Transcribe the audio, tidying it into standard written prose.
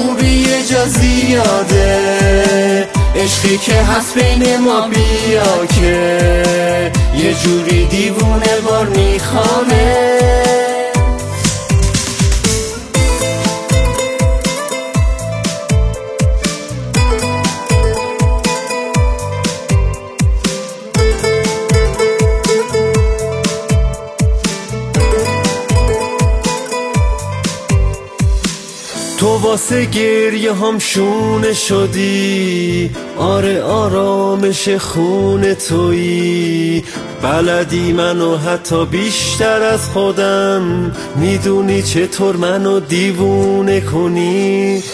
خوبی یه جا زیاده، عشقی که هست بین ما بیا که یه جوری دیوونه بار میخوامه. تو واسه گریه هم شونه شدی، آره آرامش خون تویی، بلدی منو حتی بیشتر از خودم، میدونی چطور منو دیوونه کنی.